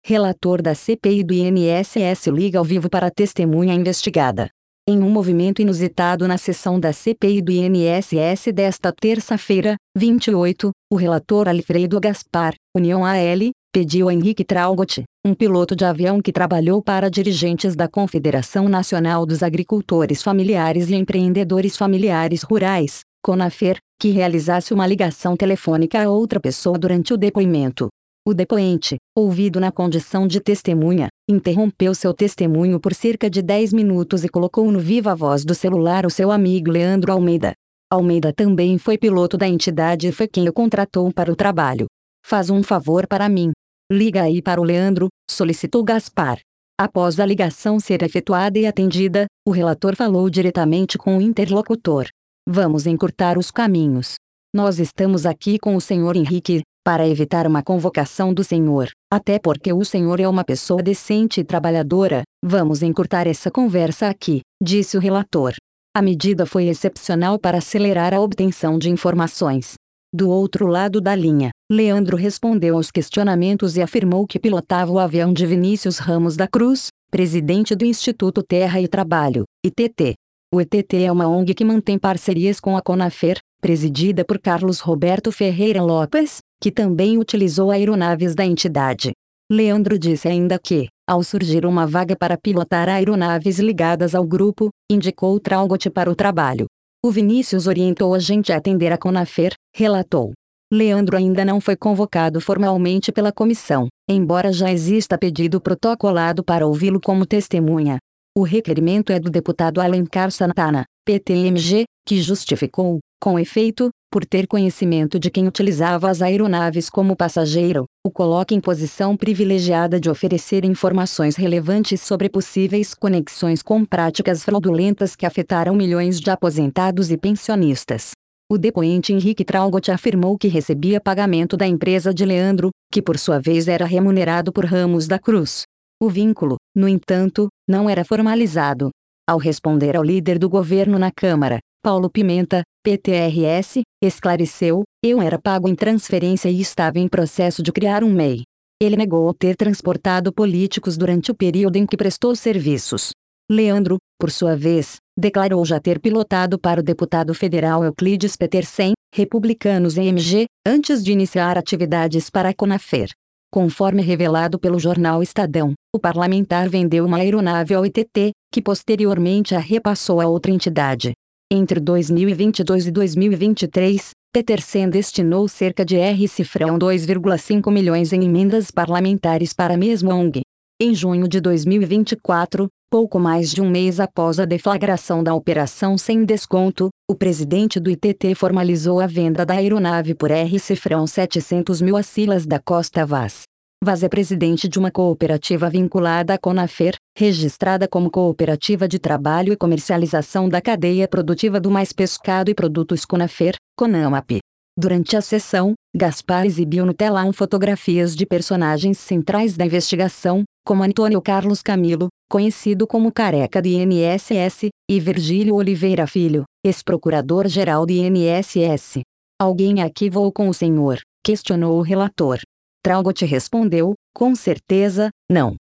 relator da CPI do INSS liga ao vivo para a testemunha investigada. Em um movimento inusitado na sessão da CPI do INSS desta terça-feira, 28, o relator Alfredo Gaspar, União AL, pediu a Henrique Traugott, um piloto de avião que trabalhou para dirigentes da Confederação Nacional dos Agricultores Familiares e Empreendedores Familiares Rurais, CONAFER, que realizasse uma ligação telefônica a outra pessoa durante o depoimento. O depoente, ouvido na condição de testemunha, interrompeu seu testemunho por cerca de 10 minutos e colocou no viva voz do celular o seu amigo Leandro Almeida. Almeida também foi piloto da entidade e foi quem o contratou para o trabalho. "Faz um favor para mim. Liga aí para o Leandro", solicitou Gaspar. Após a ligação ser efetuada e atendida, o relator falou diretamente com o interlocutor. "Vamos encurtar os caminhos. Nós estamos aqui com o senhor Henrique, para evitar uma convocação do senhor, até porque o senhor é uma pessoa decente e trabalhadora. Vamos encurtar essa conversa aqui", disse o relator. A medida foi excepcional para acelerar a obtenção de informações. Do outro lado da linha, Leandro respondeu aos questionamentos e afirmou que pilotava o avião de Vinícius Ramos da Cruz, presidente do Instituto Terra e Trabalho, ITT. O ITT é uma ONG que mantém parcerias com a CONAFER, presidida por Carlos Roberto Ferreira Lopes, que também utilizou aeronaves da entidade. Leandro disse ainda que, ao surgir uma vaga para pilotar aeronaves ligadas ao grupo, indicou Traugott para o trabalho. "O Vinícius orientou a gente a atender a CONAFER", relatou. Leandro ainda não foi convocado formalmente pela comissão, embora já exista pedido protocolado para ouvi-lo como testemunha. O requerimento é do deputado Alencar Santana, PTMG, que justificou, com efeito, por ter conhecimento de quem utilizava as aeronaves como passageiro, o coloca em posição privilegiada de oferecer informações relevantes sobre possíveis conexões com práticas fraudulentas que afetaram milhões de aposentados e pensionistas. O depoente Henrique Traugott afirmou que recebia pagamento da empresa de Leandro, que por sua vez era remunerado por Ramos da Cruz. O vínculo, no entanto, não era formalizado. Ao responder ao líder do governo na Câmara, Paulo Pimenta, PTRS, esclareceu: "Eu era pago em transferência e estava em processo de criar um MEI." Ele negou ter transportado políticos durante o período em que prestou serviços. Leandro, por sua vez, declarou já ter pilotado para o deputado federal Euclides Petersen, Republicanos EMG, antes de iniciar atividades para a CONAFER. Conforme revelado pelo jornal Estadão, o parlamentar vendeu uma aeronave ao ITT, que posteriormente a repassou a outra entidade. Entre 2022 e 2023, Petersen destinou cerca de R$ 2,5 milhões em emendas parlamentares para a mesma ONG. Em junho de 2024, pouco mais de um mês após a deflagração da operação sem desconto, o presidente do ITT formalizou a venda da aeronave por R$ 700 mil a Silas da Costa Vaz. Vaz é presidente de uma cooperativa vinculada à CONAFER, registrada como Cooperativa de Trabalho e Comercialização da Cadeia Produtiva do Mais Pescado e Produtos CONAFER, CONAMAP. Durante a sessão, Gaspar exibiu no telão fotografias de personagens centrais da investigação, como Antônio Carlos Camilo, conhecido como Careca do INSS, e Virgílio Oliveira Filho, ex-procurador-geral do INSS. "Alguém aqui voou com o senhor?", questionou o relator. Traugott respondeu: "Com certeza, não.